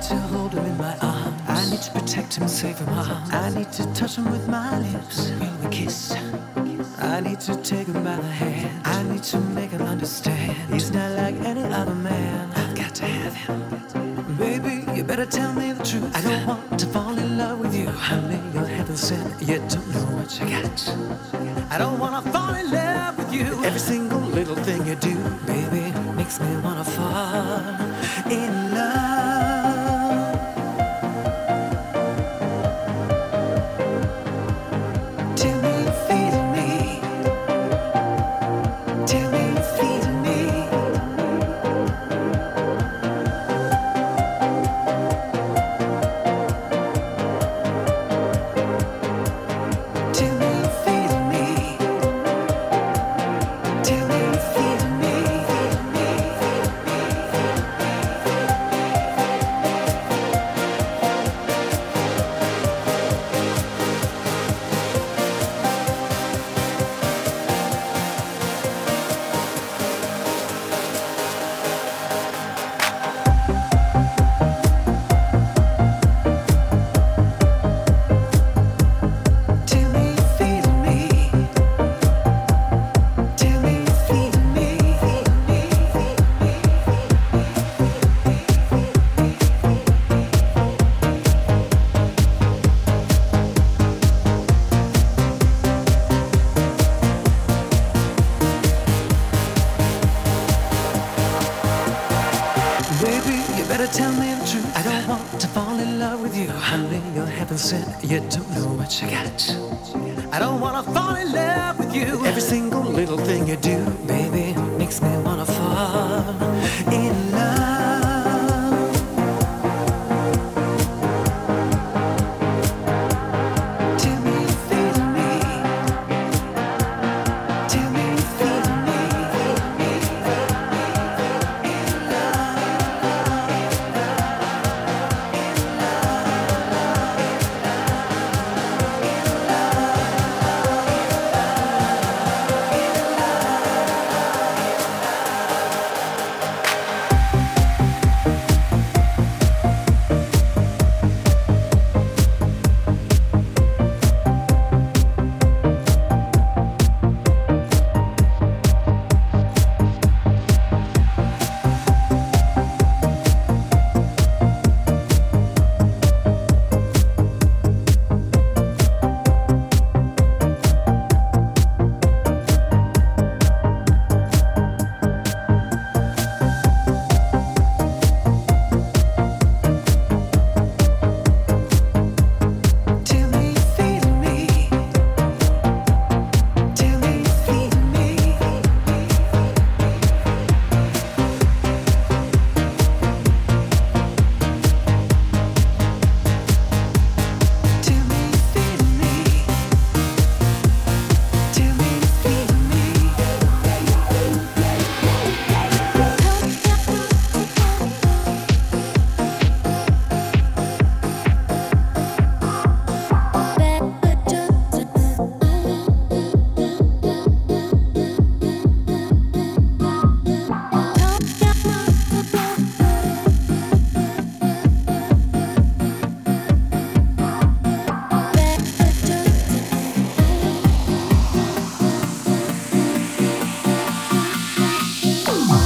to hold him in my arms. I need to protect him, save him harm. I need to touch him with my lips. When we kiss, I need to take him by the hand. I need to make him understand he's not like any other man. I've got to have him. Baby, you better tell me the truth. I don't want to fall in love with you. Honey, you're heaven sent, you don't know what you got. I don't wanna fall in love with you. Every single little thing you do, baby, makes me wanna fall in love. Tell me you're feeling me. Tell me you're feeling me. Tell me you're feeling me. Tell me you're feeling me. Tell me you're feeling me. Tell me you're feeling me. Baby, you better tell me the truth. I don't want to fall in love with you. Honey, you're heaven sent, you don't know what you got. I don't wanna fall in love with you. Every single little thing you do, baby, makes me wanna fall in love.